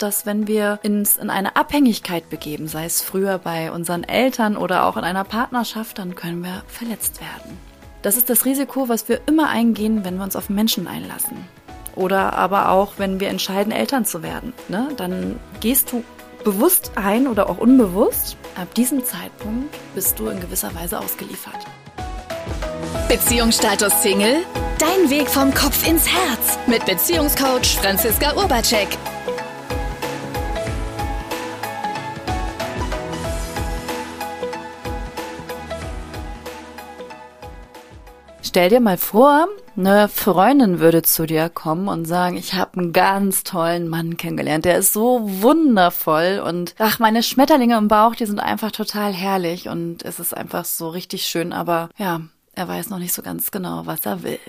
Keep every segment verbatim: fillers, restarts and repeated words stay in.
dass wenn wir uns in eine Abhängigkeit begeben, sei es früher bei unseren Eltern oder auch in einer Partnerschaft, dann können wir verletzt werden. Das ist das Risiko, was wir immer eingehen, wenn wir uns auf Menschen einlassen. Oder aber auch, wenn wir entscheiden, Eltern zu werden. Ne? Dann gehst du bewusst ein oder auch unbewusst. Ab diesem Zeitpunkt bist du in gewisser Weise ausgeliefert. Beziehungsstatus Single? Dein Weg vom Kopf ins Herz mit Beziehungscoach Franziska Urbacek. Stell dir mal vor, eine Freundin würde zu dir kommen und sagen, ich habe einen ganz tollen Mann kennengelernt, der ist so wundervoll und ach, meine Schmetterlinge im Bauch, die sind einfach total herrlich und es ist einfach so richtig schön, aber ja, er weiß noch nicht so ganz genau, was er will.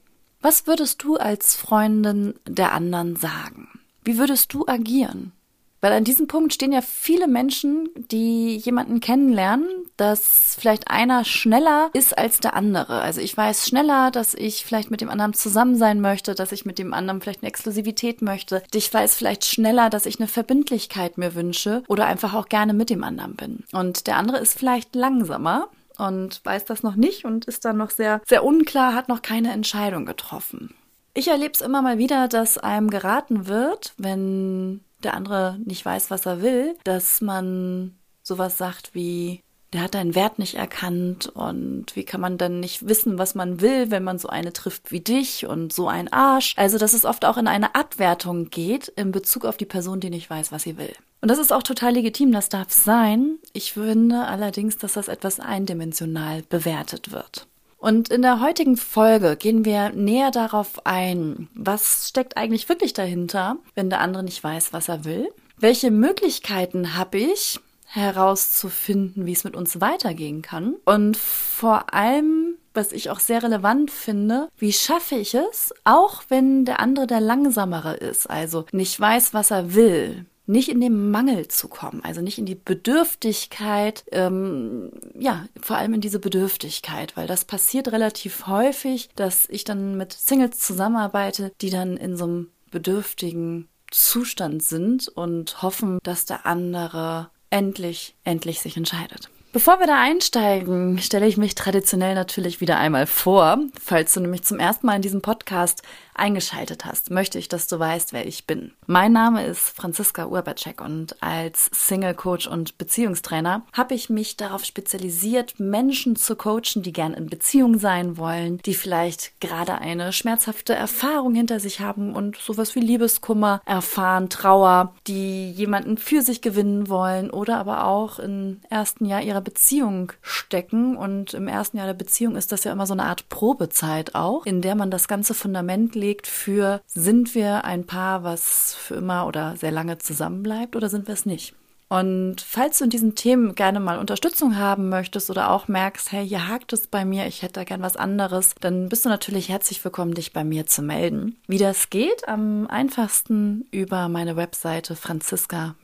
Was würdest du als Freundin der anderen sagen? Wie würdest du agieren? Weil an diesem Punkt stehen ja viele Menschen, die jemanden kennenlernen, dass vielleicht einer schneller ist als der andere. Also ich weiß schneller, dass ich vielleicht mit dem anderen zusammen sein möchte, dass ich mit dem anderen vielleicht eine Exklusivität möchte. Ich weiß vielleicht schneller, dass ich eine Verbindlichkeit mir wünsche oder einfach auch gerne mit dem anderen bin. Und der andere ist vielleicht langsamer und weiß das noch nicht und ist dann noch sehr, sehr unklar, hat noch keine Entscheidung getroffen. Ich erlebe es immer mal wieder, dass einem geraten wird, wenn der andere nicht weiß, was er will, dass man sowas sagt wie, der hat deinen Wert nicht erkannt und wie kann man dann nicht wissen, was man will, wenn man so eine trifft wie dich und so ein Arsch. Also, dass es oft auch in eine Abwertung geht in Bezug auf die Person, die nicht weiß, was sie will. Und das ist auch total legitim, das darf sein. Ich finde allerdings, dass das etwas eindimensional bewertet wird. Und in der heutigen Folge gehen wir näher darauf ein, was steckt eigentlich wirklich dahinter, wenn der andere nicht weiß, was er will. Welche Möglichkeiten habe ich, herauszufinden, wie es mit uns weitergehen kann? Und vor allem, was ich auch sehr relevant finde, wie schaffe ich es, auch wenn der andere der Langsamere ist, also nicht weiß, was er will, nicht in den Mangel zu kommen, also nicht in die Bedürftigkeit, ähm, ja, vor allem in diese Bedürftigkeit, weil das passiert relativ häufig, dass ich dann mit Singles zusammenarbeite, die dann in so einem bedürftigen Zustand sind und hoffen, dass der andere endlich, endlich sich entscheidet. Bevor wir da einsteigen, stelle ich mich traditionell natürlich wieder einmal vor. Falls du nämlich zum ersten Mal in diesem Podcast eingeschaltet hast, möchte ich, dass du weißt, wer ich bin. Mein Name ist Franziska Urbacek und als Single Coach und Beziehungstrainer habe ich mich darauf spezialisiert, Menschen zu coachen, die gern in Beziehung sein wollen, die vielleicht gerade eine schmerzhafte Erfahrung hinter sich haben und sowas wie Liebeskummer erfahren, Trauer, die jemanden für sich gewinnen wollen oder aber auch im ersten Jahr ihrer Beziehung stecken. Und im ersten Jahr der Beziehung ist das ja immer so eine Art Probezeit auch, in der man das ganze Fundament legt für, sind wir ein Paar, was für immer oder sehr lange zusammenbleibt oder sind wir es nicht? Und falls du in diesen Themen gerne mal Unterstützung haben möchtest oder auch merkst, hey, hier hakt es bei mir, ich hätte da gern was anderes, dann bist du natürlich herzlich willkommen, dich bei mir zu melden. Wie das geht, am einfachsten über meine Webseite franziska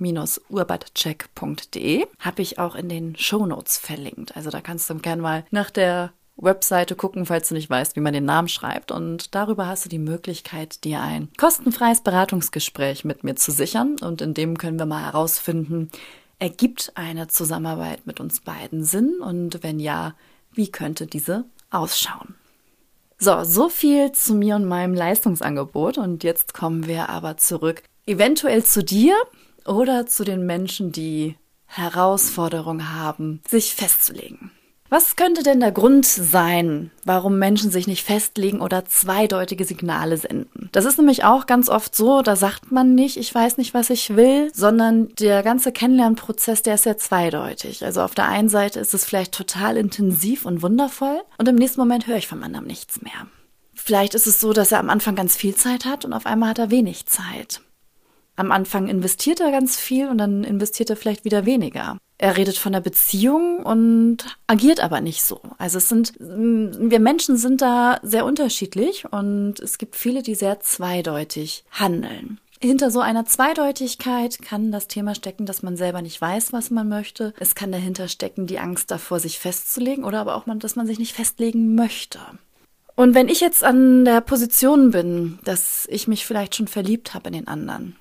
urbacek punkt de habe ich auch in den Shownotes verlinkt. Also da kannst du gerne mal nach der Webseite gucken, falls du nicht weißt, wie man den Namen schreibt. Und darüber hast du die Möglichkeit, dir ein kostenfreies Beratungsgespräch mit mir zu sichern. Und in dem können wir mal herausfinden, ergibt eine Zusammenarbeit mit uns beiden Sinn? Und wenn ja, wie könnte diese ausschauen? So, so viel zu mir und meinem Leistungsangebot. Und jetzt kommen wir aber zurück, eventuell zu dir oder zu den Menschen, die Herausforderungen haben, sich festzulegen. Was könnte denn der Grund sein, warum Menschen sich nicht festlegen oder zweideutige Signale senden? Das ist nämlich auch ganz oft so, da sagt man nicht, ich weiß nicht, was ich will, sondern der ganze Kennenlernprozess, der ist ja zweideutig. Also auf der einen Seite ist es vielleicht total intensiv und wundervoll und im nächsten Moment höre ich vom anderen nichts mehr. Vielleicht ist es so, dass er am Anfang ganz viel Zeit hat und auf einmal hat er wenig Zeit. Am Anfang investiert er ganz viel und dann investiert er vielleicht wieder weniger. Er redet von der Beziehung und agiert aber nicht so. Also es sind, wir Menschen sind da sehr unterschiedlich und es gibt viele, die sehr zweideutig handeln. Hinter so einer Zweideutigkeit kann das Thema stecken, dass man selber nicht weiß, was man möchte. Es kann dahinter stecken die Angst davor, sich festzulegen oder aber auch, dass man sich nicht festlegen möchte. Und wenn ich jetzt an der Position bin, dass ich mich vielleicht schon verliebt habe in den anderen,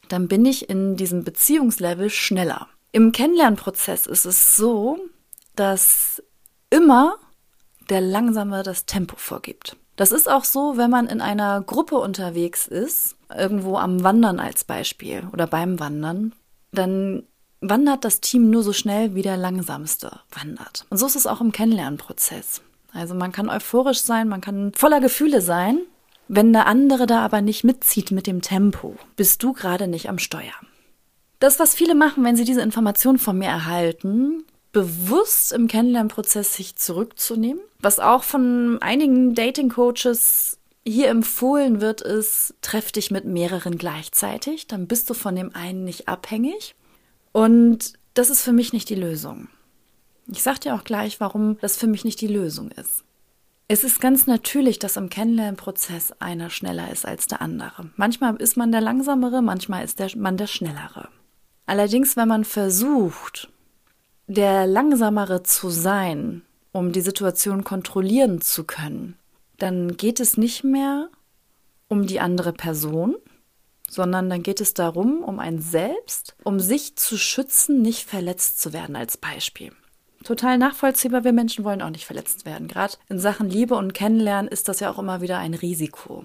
dann bin ich in diesem Beziehungslevel schneller. Im Kennenlernprozess ist es so, dass immer der Langsame das Tempo vorgibt. Das ist auch so, wenn man in einer Gruppe unterwegs ist, irgendwo am Wandern als Beispiel oder beim Wandern, dann wandert das Team nur so schnell, wie der Langsamste wandert. Und so ist es auch im Kennenlernprozess. Also man kann euphorisch sein, man kann voller Gefühle sein. Wenn der andere da aber nicht mitzieht mit dem Tempo, bist du gerade nicht am Steuer. Das, was viele machen, wenn sie diese Informationen von mir erhalten, bewusst im Kennenlernprozess sich zurückzunehmen. Was auch von einigen Dating-Coaches hier empfohlen wird, ist, treff dich mit mehreren gleichzeitig, dann bist du von dem einen nicht abhängig. Und das ist für mich nicht die Lösung. Ich sage dir auch gleich, warum das für mich nicht die Lösung ist. Es ist ganz natürlich, dass im Kennenlernprozess einer schneller ist als der andere. Manchmal ist man der Langsamere, manchmal ist der, man der Schnellere. Allerdings, wenn man versucht, der Langsamere zu sein, um die Situation kontrollieren zu können, dann geht es nicht mehr um die andere Person, sondern dann geht es darum, um ein Selbst, um sich zu schützen, nicht verletzt zu werden als Beispiel. Total nachvollziehbar, wir Menschen wollen auch nicht verletzt werden. Gerade in Sachen Liebe und Kennenlernen ist das ja auch immer wieder ein Risiko.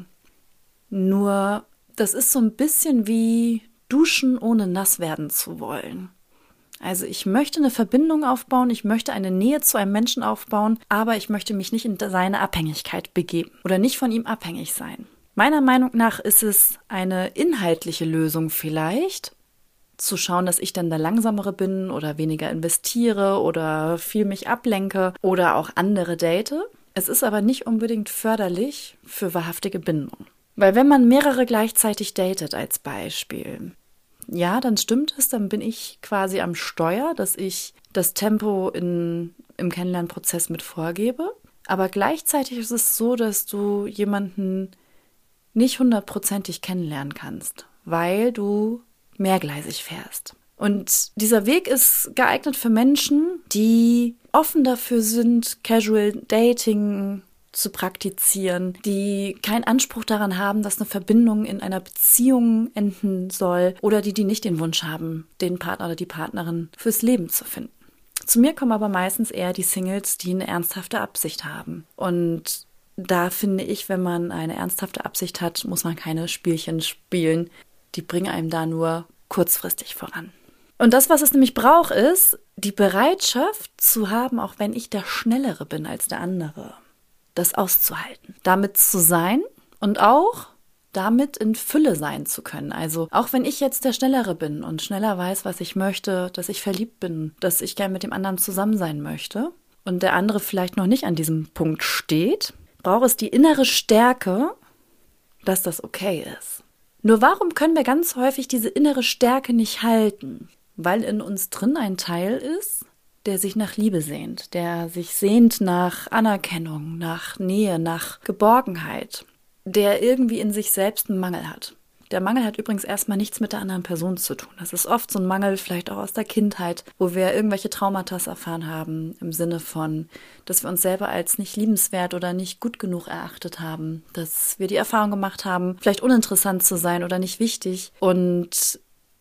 Nur, das ist so ein bisschen wie Duschen, ohne nass werden zu wollen. Also ich möchte eine Verbindung aufbauen, ich möchte eine Nähe zu einem Menschen aufbauen, aber ich möchte mich nicht in seine Abhängigkeit begeben oder nicht von ihm abhängig sein. Meiner Meinung nach ist es eine inhaltliche Lösung vielleicht, zu schauen, dass ich dann der Langsamere bin oder weniger investiere oder viel mich ablenke oder auch andere date. Es ist aber nicht unbedingt förderlich für wahrhaftige Bindung. Weil wenn man mehrere gleichzeitig datet als Beispiel, ja, dann stimmt es, dann bin ich quasi am Steuer, dass ich das Tempo in, im Kennenlernprozess mit vorgebe. Aber gleichzeitig ist es so, dass du jemanden nicht hundertprozentig kennenlernen kannst, weil du mehrgleisig fährst. Und dieser Weg ist geeignet für Menschen, die offen dafür sind, Casual Dating zu praktizieren, die keinen Anspruch daran haben, dass eine Verbindung in einer Beziehung enden soll oder die, die nicht den Wunsch haben, den Partner oder die Partnerin fürs Leben zu finden. Zu mir kommen aber meistens eher die Singles, die eine ernsthafte Absicht haben. Und da finde ich, wenn man eine ernsthafte Absicht hat, muss man keine Spielchen spielen. Die bringen einem da nur kurzfristig voran. Und das, was es nämlich braucht, ist die Bereitschaft zu haben, auch wenn ich der Schnellere bin als der andere, das auszuhalten, damit zu sein und auch damit in Fülle sein zu können. Also auch wenn ich jetzt der Schnellere bin und schneller weiß, was ich möchte, dass ich verliebt bin, dass ich gern mit dem anderen zusammen sein möchte und der andere vielleicht noch nicht an diesem Punkt steht, braucht es die innere Stärke, dass das okay ist. Nur warum können wir ganz häufig diese innere Stärke nicht halten? Weil in uns drin ein Teil ist, der sich nach Liebe sehnt, der sich sehnt nach Anerkennung, nach Nähe, nach Geborgenheit, der irgendwie in sich selbst einen Mangel hat. Der Mangel hat übrigens erstmal nichts mit der anderen Person zu tun. Das ist oft so ein Mangel, vielleicht auch aus der Kindheit, wo wir irgendwelche Traumata erfahren haben, im Sinne von, dass wir uns selber als nicht liebenswert oder nicht gut genug erachtet haben, dass wir die Erfahrung gemacht haben, vielleicht uninteressant zu sein oder nicht wichtig und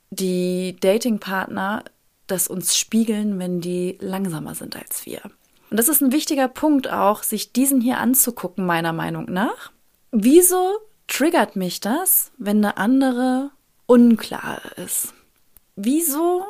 die Datingpartner das uns spiegeln, wenn die langsamer sind als wir. Und das ist ein wichtiger Punkt auch, sich diesen hier anzugucken, meiner Meinung nach. Wieso triggert mich das, wenn eine andere unklar ist? Wieso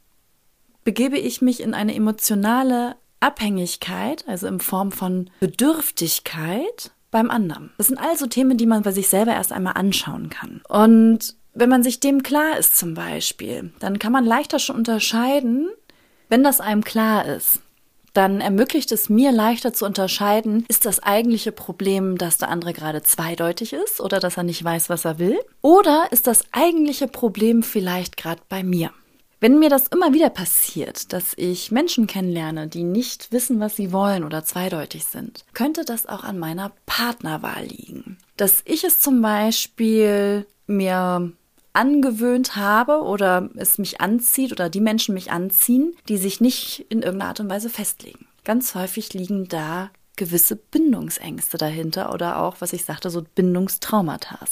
begebe ich mich in eine emotionale Abhängigkeit, also in Form von Bedürftigkeit beim anderen? Das sind also Themen, die man bei sich selber erst einmal anschauen kann. Und wenn man sich dem klar ist zum Beispiel, dann kann man leichter schon unterscheiden, wenn das einem klar ist. Dann ermöglicht es mir leichter zu unterscheiden, ist das eigentliche Problem, dass der andere gerade zweideutig ist oder dass er nicht weiß, was er will? Oder ist das eigentliche Problem vielleicht gerade bei mir? Wenn mir das immer wieder passiert, dass ich Menschen kennenlerne, die nicht wissen, was sie wollen oder zweideutig sind, könnte das auch an meiner Partnerwahl liegen. Dass ich es zum Beispiel mir angewöhnt habe oder es mich anzieht oder die Menschen mich anziehen, die sich nicht in irgendeiner Art und Weise festlegen. Ganz häufig liegen da gewisse Bindungsängste dahinter oder auch, was ich sagte, so Bindungstraumata.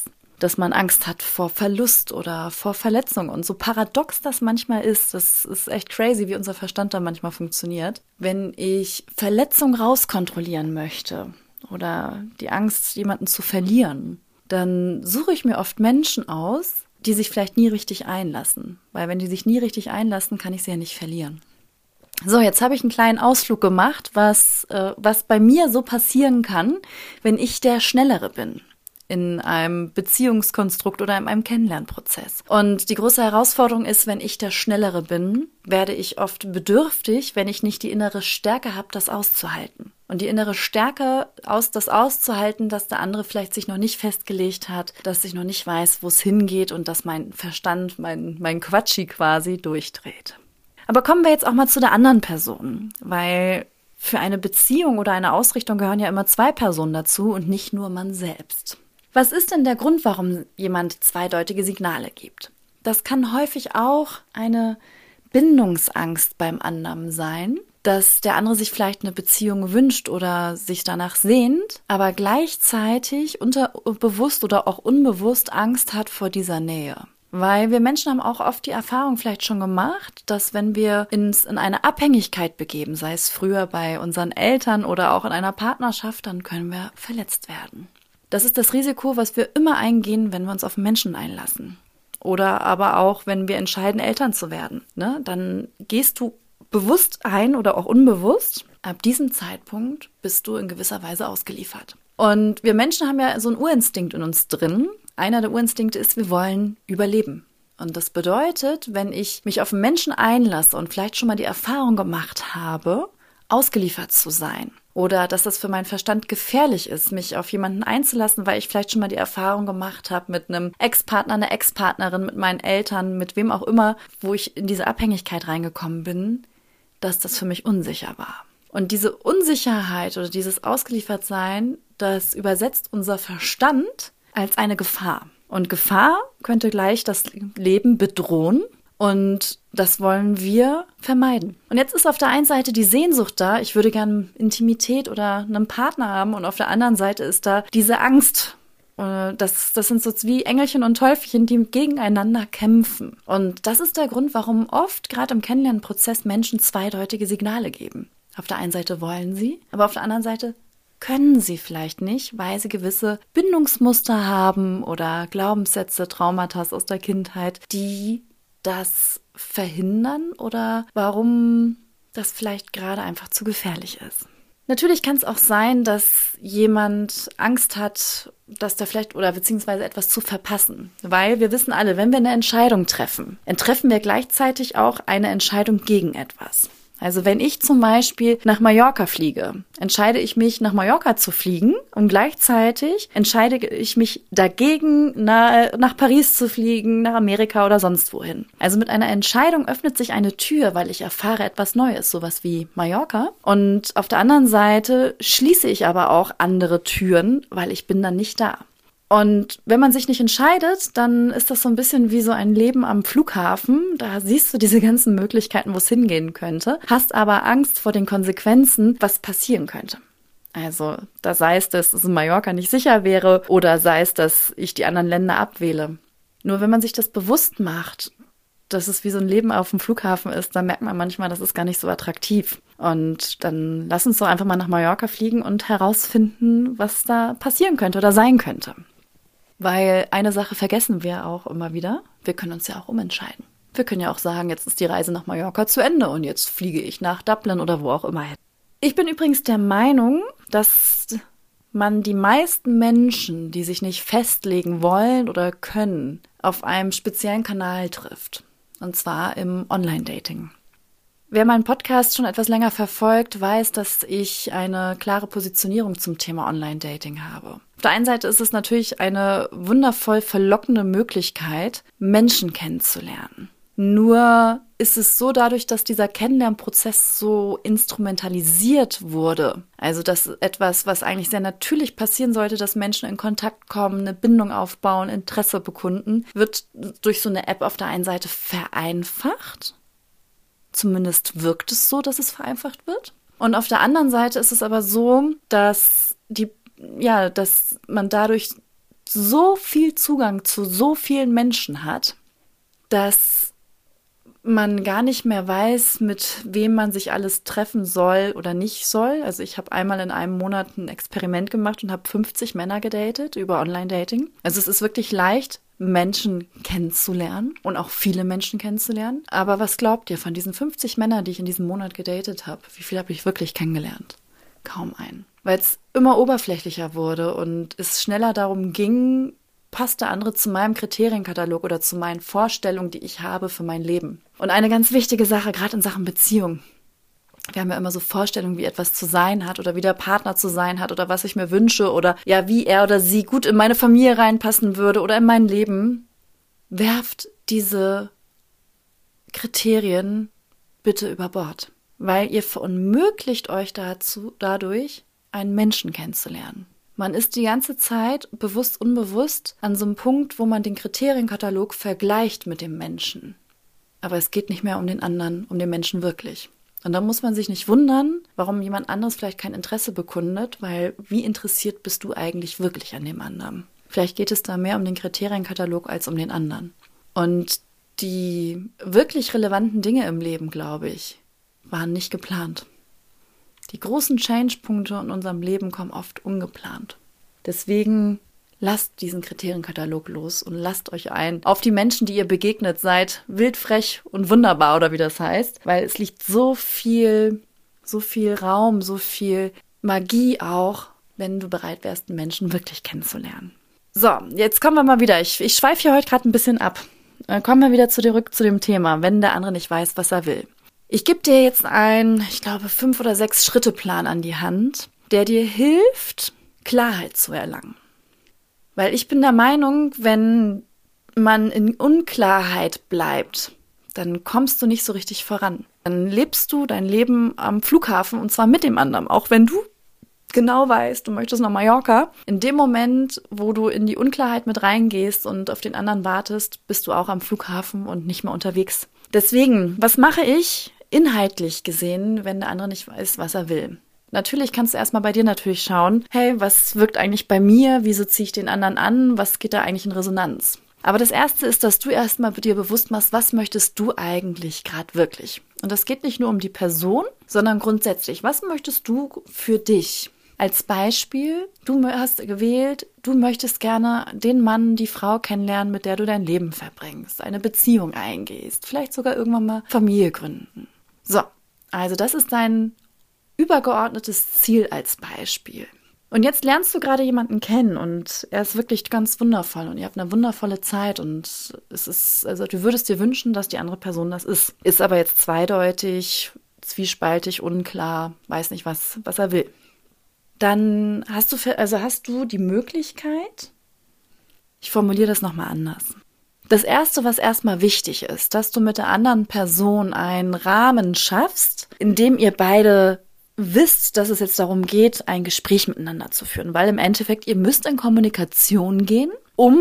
dass man Angst hat vor Verlust oder vor Verletzung. Und so paradox das manchmal ist, das ist echt crazy, wie unser Verstand da manchmal funktioniert. Wenn ich Verletzung rauskontrollieren möchte oder die Angst, jemanden zu verlieren, dann suche ich mir oft Menschen aus, die sich vielleicht nie richtig einlassen. Weil wenn die sich nie richtig einlassen, kann ich sie ja nicht verlieren. So, jetzt habe ich einen kleinen Ausflug gemacht, was, äh, was bei mir so passieren kann, wenn ich der Schnellere bin in einem Beziehungskonstrukt oder in einem Kennenlernprozess. Und die große Herausforderung ist, wenn ich der Schnellere bin, werde ich oft bedürftig, wenn ich nicht die innere Stärke habe, das auszuhalten. Und die innere Stärke, aus, das auszuhalten, dass der andere vielleicht sich noch nicht festgelegt hat, dass ich noch nicht weiß, wo es hingeht und dass mein Verstand, mein, mein Quatschi quasi durchdreht. Aber kommen wir jetzt auch mal zu der anderen Person, weil für eine Beziehung oder eine Ausrichtung gehören ja immer zwei Personen dazu und nicht nur man selbst. Was ist denn der Grund, warum jemand zweideutige Signale gibt? Das kann häufig auch eine Bindungsangst beim anderen sein, dass der andere sich vielleicht eine Beziehung wünscht oder sich danach sehnt, aber gleichzeitig unterbewusst oder auch unbewusst Angst hat vor dieser Nähe. Weil wir Menschen haben auch oft die Erfahrung vielleicht schon gemacht, dass wenn wir uns in eine Abhängigkeit begeben, sei es früher bei unseren Eltern oder auch in einer Partnerschaft, dann können wir verletzt werden. Das ist das Risiko, was wir immer eingehen, wenn wir uns auf Menschen einlassen. Oder aber auch, wenn wir entscheiden, Eltern zu werden. Ne? Dann gehst du bewusst ein oder auch unbewusst. Ab diesem Zeitpunkt bist du in gewisser Weise ausgeliefert. Und wir Menschen haben ja so einen Urinstinkt in uns drin. Einer der Urinstinkte ist, wir wollen überleben. Und das bedeutet, wenn ich mich auf einen Menschen einlasse und vielleicht schon mal die Erfahrung gemacht habe, ausgeliefert zu sein, oder dass das für meinen Verstand gefährlich ist, mich auf jemanden einzulassen, weil ich vielleicht schon mal die Erfahrung gemacht habe mit einem Ex-Partner, einer Ex-Partnerin, mit meinen Eltern, mit wem auch immer, wo ich in diese Abhängigkeit reingekommen bin, dass das für mich unsicher war. Und diese Unsicherheit oder dieses Ausgeliefertsein, das übersetzt unser Verstand als eine Gefahr. Und Gefahr könnte gleich das Leben bedrohen. Und das wollen wir vermeiden. Und jetzt ist auf der einen Seite die Sehnsucht da, ich würde gerne Intimität oder einen Partner haben. Und auf der anderen Seite ist da diese Angst. Das, das sind so wie Engelchen und Teufelchen, die gegeneinander kämpfen. Und das ist der Grund, warum oft gerade im Kennenlernprozess Menschen zweideutige Signale geben. Auf der einen Seite wollen sie, aber auf der anderen Seite können sie vielleicht nicht, weil sie gewisse Bindungsmuster haben oder Glaubenssätze, Traumata aus der Kindheit, die das verhindern oder warum das vielleicht gerade einfach zu gefährlich ist. Natürlich kann es auch sein, dass jemand Angst hat, dass da vielleicht oder beziehungsweise etwas zu verpassen. Weil wir wissen alle, wenn wir eine Entscheidung treffen, dann treffen wir gleichzeitig auch eine Entscheidung gegen etwas. Also wenn ich zum Beispiel nach Mallorca fliege, entscheide ich mich, nach Mallorca zu fliegen und gleichzeitig entscheide ich mich dagegen, nach, nach Paris zu fliegen, nach Amerika oder sonst wohin. Also mit einer Entscheidung öffnet sich eine Tür, weil ich erfahre etwas Neues, sowas wie Mallorca. Und auf der anderen Seite schließe ich aber auch andere Türen, weil ich bin dann nicht da. Und wenn man sich nicht entscheidet, dann ist das so ein bisschen wie so ein Leben am Flughafen. Da siehst du diese ganzen Möglichkeiten, wo es hingehen könnte, hast aber Angst vor den Konsequenzen, was passieren könnte. Also da sei es, dass es in Mallorca nicht sicher wäre oder sei es, dass ich die anderen Länder abwähle. Nur wenn man sich das bewusst macht, dass es wie so ein Leben auf dem Flughafen ist, dann merkt man manchmal, das ist gar nicht so attraktiv. Und dann lass uns doch einfach mal nach Mallorca fliegen und herausfinden, was da passieren könnte oder sein könnte. Weil eine Sache vergessen wir auch immer wieder. Wir können uns ja auch umentscheiden. Wir können ja auch sagen, jetzt ist die Reise nach Mallorca zu Ende und jetzt fliege ich nach Dublin oder wo auch immer hin. Ich bin übrigens der Meinung, dass man die meisten Menschen, die sich nicht festlegen wollen oder können, auf einem speziellen Kanal trifft. Und zwar im Online-Dating. Wer meinen Podcast schon etwas länger verfolgt, weiß, dass ich eine klare Positionierung zum Thema Online-Dating habe. Auf der einen Seite ist es natürlich eine wundervoll verlockende Möglichkeit, Menschen kennenzulernen. Nur ist es so, dadurch, dass dieser Kennenlernprozess so instrumentalisiert wurde, also dass etwas, was eigentlich sehr natürlich passieren sollte, dass Menschen in Kontakt kommen, eine Bindung aufbauen, Interesse bekunden, wird durch so eine App auf der einen Seite vereinfacht. Zumindest wirkt es so, dass es vereinfacht wird. Und auf der anderen Seite ist es aber so, dass die, ja, dass man dadurch so viel Zugang zu so vielen Menschen hat, dass man gar nicht mehr weiß, mit wem man sich alles treffen soll oder nicht soll. Also ich habe einmal in einem Monat ein Experiment gemacht und habe fünfzig Männer gedatet über Online-Dating. Also es ist wirklich leicht, Menschen kennenzulernen und auch viele Menschen kennenzulernen. Aber was glaubt ihr, von diesen fünfzig Männern, die ich in diesem Monat gedatet habe, wie viele habe ich wirklich kennengelernt? Kaum einen. Weil es immer oberflächlicher wurde und es schneller darum ging, passt der andere zu meinem Kriterienkatalog oder zu meinen Vorstellungen, die ich habe für mein Leben. Und eine ganz wichtige Sache, gerade in Sachen Beziehung. Wir haben ja immer so Vorstellungen, wie etwas zu sein hat oder wie der Partner zu sein hat oder was ich mir wünsche oder ja, wie er oder sie gut in meine Familie reinpassen würde oder in mein Leben. Werft diese Kriterien bitte über Bord, weil ihr verunmöglicht euch dazu, dadurch, einen Menschen kennenzulernen. Man ist die ganze Zeit, bewusst, unbewusst, an so einem Punkt, wo man den Kriterienkatalog vergleicht mit dem Menschen. Aber es geht nicht mehr um den anderen, um den Menschen wirklich. Und da muss man sich nicht wundern, warum jemand anderes vielleicht kein Interesse bekundet, weil wie interessiert bist du eigentlich wirklich an dem anderen? Vielleicht geht es da mehr um den Kriterienkatalog als um den anderen. Und die wirklich relevanten Dinge im Leben, glaube ich, waren nicht geplant. Die großen Change-Punkte in unserem Leben kommen oft ungeplant. Deswegen lasst diesen Kriterienkatalog los und lasst euch ein auf die Menschen, die ihr begegnet seid, wild, frech und wunderbar oder wie das heißt, weil es liegt so viel, so viel Raum, so viel Magie auch, wenn du bereit wärst, einen Menschen wirklich kennenzulernen. So, jetzt kommen wir mal wieder. Ich, ich schweife hier heute gerade ein bisschen ab. Dann kommen wir wieder zurück zu dem Thema, wenn der andere nicht weiß, was er will. Ich gebe dir jetzt einen, ich glaube, fünf- oder sechs Schritte-Plan an die Hand, der dir hilft, Klarheit zu erlangen. Weil ich bin der Meinung, wenn man in Unklarheit bleibt, dann kommst du nicht so richtig voran. Dann lebst du dein Leben am Flughafen und zwar mit dem anderen, auch wenn du genau weißt, du möchtest nach Mallorca. In dem Moment, wo du in die Unklarheit mit reingehst und auf den anderen wartest, bist du auch am Flughafen und nicht mehr unterwegs. Deswegen, was mache ich inhaltlich gesehen, wenn der andere nicht weiß, was er will? Natürlich kannst du erstmal bei dir natürlich schauen, hey, was wirkt eigentlich bei mir? Wieso ziehe ich den anderen an? Was geht da eigentlich in Resonanz? Aber das Erste ist, dass du erstmal dir bewusst machst, was möchtest du eigentlich gerade wirklich? Und das geht nicht nur um die Person, sondern grundsätzlich, was möchtest du für dich? Als Beispiel, du hast gewählt, du möchtest gerne den Mann, die Frau kennenlernen, mit der du dein Leben verbringst, eine Beziehung eingehst, vielleicht sogar irgendwann mal Familie gründen. So, also das ist dein übergeordnetes Ziel als Beispiel. Und jetzt lernst du gerade jemanden kennen und er ist wirklich ganz wundervoll und ihr habt eine wundervolle Zeit und es ist, also du würdest dir wünschen, dass die andere Person das ist. Ist aber jetzt zweideutig, zwiespaltig, unklar, weiß nicht, was, was er will. Dann hast du, also hast du die Möglichkeit, ich formuliere das nochmal anders. Das Erste, was erstmal wichtig ist, dass du mit der anderen Person einen Rahmen schaffst, in dem ihr beide wisst, dass es jetzt darum geht, ein Gespräch miteinander zu führen. Weil im Endeffekt, ihr müsst in Kommunikation gehen, um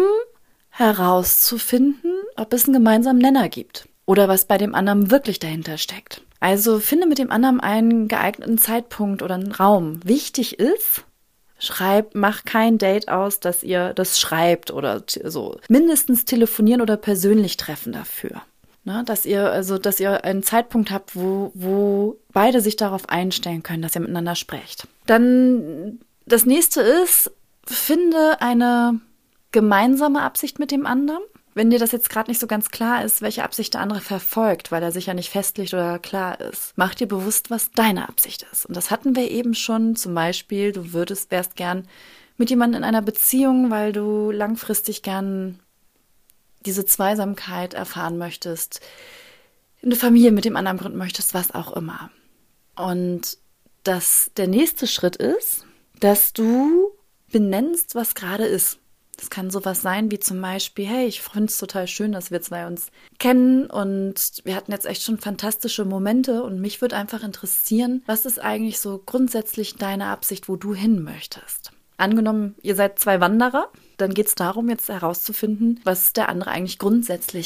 herauszufinden, ob es einen gemeinsamen Nenner gibt oder was bei dem anderen wirklich dahinter steckt. Also finde mit dem anderen einen geeigneten Zeitpunkt oder einen Raum. Wichtig ist, schreib, mach kein Date aus, dass ihr das schreibt oder t- so. Mindestens telefonieren oder persönlich treffen dafür. Ne, dass ihr also, dass ihr einen Zeitpunkt habt, wo, wo beide sich darauf einstellen können, dass ihr miteinander sprecht. Dann das nächste ist, finde eine gemeinsame Absicht mit dem anderen. Wenn dir das jetzt gerade nicht so ganz klar ist, welche Absicht der andere verfolgt, weil er sich ja nicht festlegt oder klar ist, mach dir bewusst, was deine Absicht ist. Und das hatten wir eben schon, zum Beispiel, du würdest, wärst gern mit jemandem in einer Beziehung, weil du langfristig gern diese Zweisamkeit erfahren möchtest, eine Familie mit dem anderen gründen möchtest, was auch immer. Und dass der nächste Schritt ist, dass du benennst, was gerade ist. Das kann sowas sein wie zum Beispiel, hey, ich finde es total schön, dass wir zwei uns kennen und wir hatten jetzt echt schon fantastische Momente und mich würde einfach interessieren, was ist eigentlich so grundsätzlich deine Absicht, wo du hin möchtest? Angenommen, ihr seid zwei Wanderer, dann geht es darum, jetzt herauszufinden, was der andere eigentlich grundsätzlich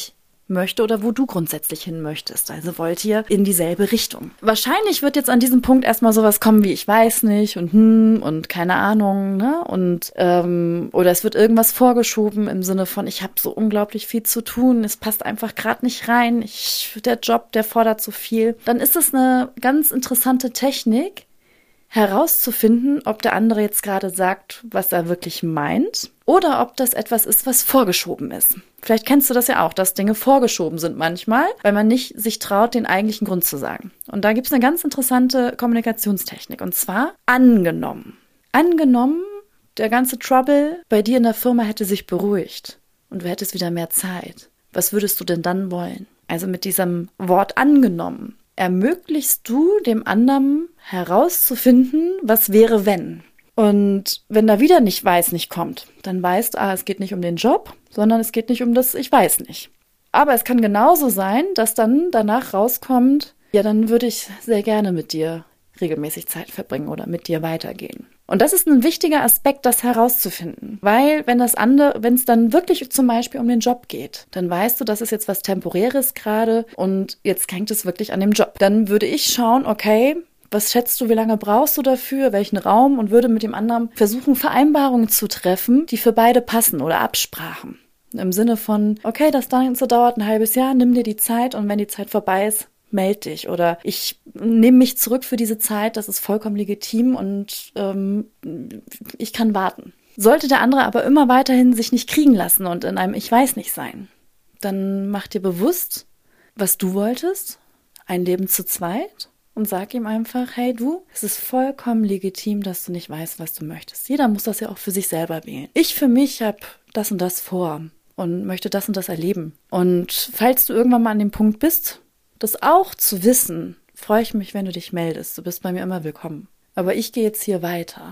möchte oder wo du grundsätzlich hin möchtest. Also wollt ihr in dieselbe Richtung. Wahrscheinlich wird jetzt an diesem Punkt erstmal sowas kommen wie ich weiß nicht und hm und keine Ahnung, ne? Und ähm, oder es wird irgendwas vorgeschoben im Sinne von ich habe so unglaublich viel zu tun, es passt einfach gerade nicht rein, ich, der Job, der fordert so viel. Dann ist es eine ganz interessante Technik, herauszufinden, ob der andere jetzt gerade sagt, was er wirklich meint oder ob das etwas ist, was vorgeschoben ist. Vielleicht kennst du das ja auch, dass Dinge vorgeschoben sind manchmal, weil man nicht sich traut, den eigentlichen Grund zu sagen. Und da gibt es eine ganz interessante Kommunikationstechnik und zwar angenommen. Angenommen, der ganze Trouble bei dir in der Firma hätte sich beruhigt und du hättest wieder mehr Zeit. Was würdest du denn dann wollen? Also mit diesem Wort angenommen ermöglichst du dem anderen herauszufinden, was wäre, wenn. Und wenn da wieder nicht weiß nicht kommt, dann weißt du, ah, es geht nicht um den Job, sondern es geht nicht um das ich weiß nicht. Aber es kann genauso sein, dass dann danach rauskommt, ja, dann würde ich sehr gerne mit dir regelmäßig Zeit verbringen oder mit dir weitergehen. Und das ist ein wichtiger Aspekt, das herauszufinden. Weil wenn das andere, wenn es dann wirklich zum Beispiel um den Job geht, dann weißt du, das ist jetzt was Temporäres gerade und jetzt hängt es wirklich an dem Job. Dann würde ich schauen, okay, was schätzt du, wie lange brauchst du dafür, welchen Raum und würde mit dem anderen versuchen, Vereinbarungen zu treffen, die für beide passen oder Absprachen. Im Sinne von, okay, das Ganze dauert ein halbes Jahr, nimm dir die Zeit und wenn die Zeit vorbei ist, meld dich oder ich nehme mich zurück für diese Zeit, das ist vollkommen legitim und ähm, ich kann warten. Sollte der andere aber immer weiterhin sich nicht kriegen lassen und in einem Ich weiß nicht sein, dann mach dir bewusst, was du wolltest, ein Leben zu zweit und sag ihm einfach, hey du, es ist vollkommen legitim, dass du nicht weißt, was du möchtest. Jeder muss das ja auch für sich selber wählen. Ich für mich habe das und das vor und möchte das und das erleben. Und falls du irgendwann mal an dem Punkt bist, das auch zu wissen, freue ich mich, wenn du dich meldest. Du bist bei mir immer willkommen. Aber ich gehe jetzt hier weiter.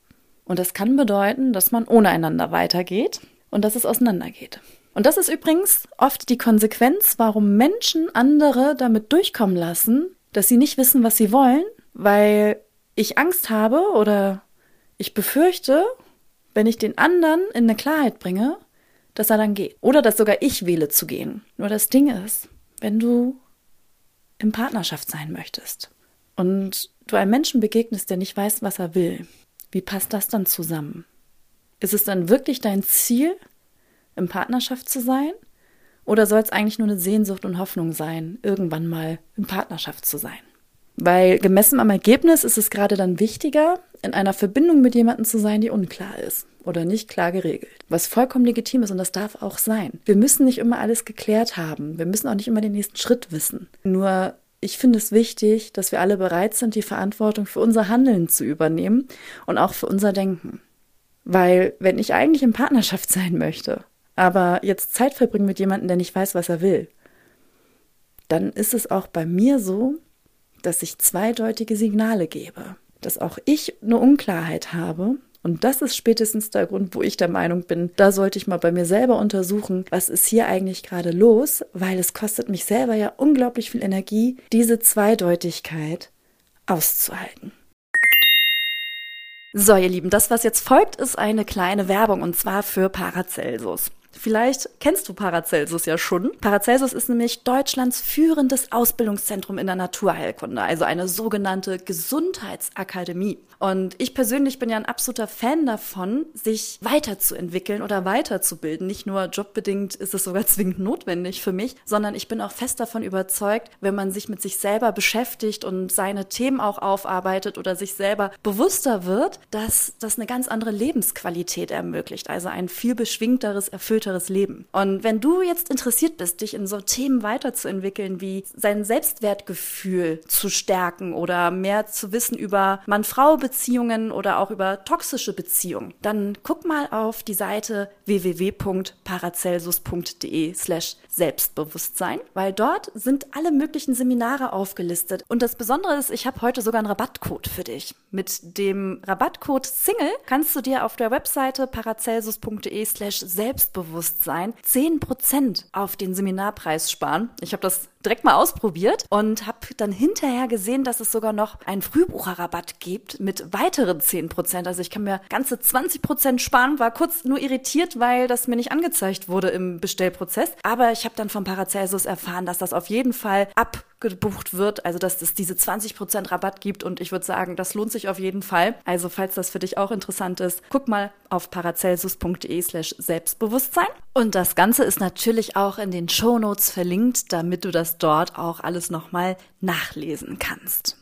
Und das kann bedeuten, dass man ohne einander weitergeht und dass es auseinandergeht. Und das ist übrigens oft die Konsequenz, warum Menschen andere damit durchkommen lassen, dass sie nicht wissen, was sie wollen, weil ich Angst habe oder ich befürchte, wenn ich den anderen in eine Klarheit bringe, dass er dann geht. Oder dass sogar ich wähle zu gehen. Nur das Ding ist, wenn du in Partnerschaft sein möchtest und du einem Menschen begegnest, der nicht weiß, was er will, wie passt das dann zusammen? Ist es dann wirklich dein Ziel, in Partnerschaft zu sein? Oder soll es eigentlich nur eine Sehnsucht und Hoffnung sein, irgendwann mal in Partnerschaft zu sein? Weil gemessen am Ergebnis ist es gerade dann wichtiger, in einer Verbindung mit jemandem zu sein, die unklar ist oder nicht klar geregelt. Was vollkommen legitim ist und das darf auch sein. Wir müssen nicht immer alles geklärt haben. Wir müssen auch nicht immer den nächsten Schritt wissen. Nur ich finde es wichtig, dass wir alle bereit sind, die Verantwortung für unser Handeln zu übernehmen und auch für unser Denken. Weil wenn ich eigentlich in Partnerschaft sein möchte, aber jetzt Zeit verbringe mit jemandem, der nicht weiß, was er will, dann ist es auch bei mir so, dass ich zweideutige Signale gebe, dass auch ich eine Unklarheit habe. Und das ist spätestens der Grund, wo ich der Meinung bin, da sollte ich mal bei mir selber untersuchen, was ist hier eigentlich gerade los, weil es kostet mich selber ja unglaublich viel Energie, diese Zweideutigkeit auszuhalten. So, ihr Lieben, das, was jetzt folgt, ist eine kleine Werbung und zwar für Paracelsus. Vielleicht kennst du Paracelsus ja schon. Paracelsus ist nämlich Deutschlands führendes Ausbildungszentrum in der Naturheilkunde, also eine sogenannte Gesundheitsakademie. Und ich persönlich bin ja ein absoluter Fan davon, sich weiterzuentwickeln oder weiterzubilden. Nicht nur jobbedingt ist es sogar zwingend notwendig für mich, sondern ich bin auch fest davon überzeugt, wenn man sich mit sich selber beschäftigt und seine Themen auch aufarbeitet oder sich selber bewusster wird, dass das eine ganz andere Lebensqualität ermöglicht, also ein viel beschwingteres, erfüllteres Leben. Und wenn du jetzt interessiert bist, dich in so Themen weiterzuentwickeln, wie sein Selbstwertgefühl zu stärken oder mehr zu wissen über Mann-Frau-Beziehungen oder auch über toxische Beziehungen, dann guck mal auf die Seite w w w punkt paracelsus punkt d e slash Selbstbewusstsein, weil dort sind alle möglichen Seminare aufgelistet. Und das Besondere ist, ich habe heute sogar einen Rabattcode für dich. Mit dem Rabattcode Single kannst du dir auf der Webseite paracelsus punkt d e slash Selbstbewusstsein Selbstbewusstsein zehn Prozent auf den Seminarpreis sparen. Ich habe das direkt mal ausprobiert und habe dann hinterher gesehen, dass es sogar noch einen Frühbucherrabatt gibt mit weiteren zehn Prozent. Also ich kann mir ganze zwanzig Prozent sparen, war kurz nur irritiert, weil das mir nicht angezeigt wurde im Bestellprozess. Aber ich habe dann von Paracelsus erfahren, dass das auf jeden Fall abgebucht wird, also dass es diese zwanzig Prozent Rabatt gibt und ich würde sagen, das lohnt sich auf jeden Fall. Also falls das für dich auch interessant ist, guck mal auf paracelsus.de slash Selbstbewusstsein. Und das Ganze ist natürlich auch in den Shownotes verlinkt, damit du das dort auch alles nochmal nachlesen kannst.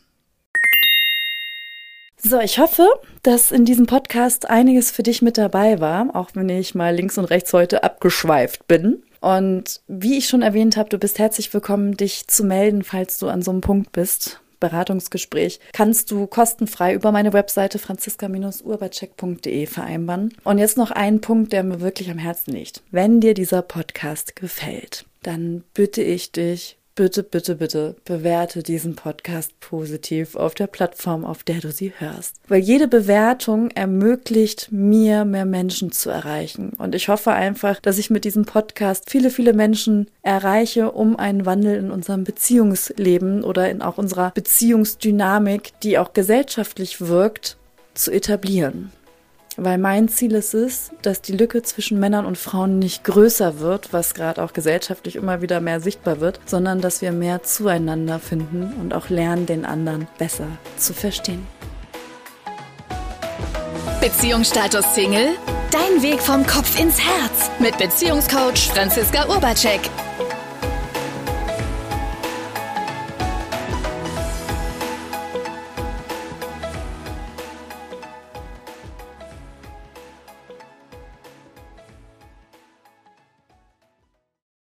So, ich hoffe, dass in diesem Podcast einiges für dich mit dabei war, auch wenn ich mal links und rechts heute abgeschweift bin. Und wie ich schon erwähnt habe, du bist herzlich willkommen, dich zu melden, falls du an so einem Punkt bist. Beratungsgespräch kannst du kostenfrei über meine Webseite franziska Bindestrich urbacek punkt de vereinbaren. Und jetzt noch ein Punkt, der mir wirklich am Herzen liegt. Wenn dir dieser Podcast gefällt, dann bitte ich dich, bitte, bitte, bitte bewerte diesen Podcast positiv auf der Plattform, auf der du sie hörst. Weil jede Bewertung ermöglicht mir, mehr Menschen zu erreichen. Und ich hoffe einfach, dass ich mit diesem Podcast viele, viele Menschen erreiche, um einen Wandel in unserem Beziehungsleben oder in auch unserer Beziehungsdynamik, die auch gesellschaftlich wirkt, zu etablieren. Weil mein Ziel ist es, dass die Lücke zwischen Männern und Frauen nicht größer wird, was gerade auch gesellschaftlich immer wieder mehr sichtbar wird, sondern dass wir mehr zueinander finden und auch lernen, den anderen besser zu verstehen. Beziehungsstatus Single? Dein Weg vom Kopf ins Herz mit Beziehungscoach Franziska Urbacek.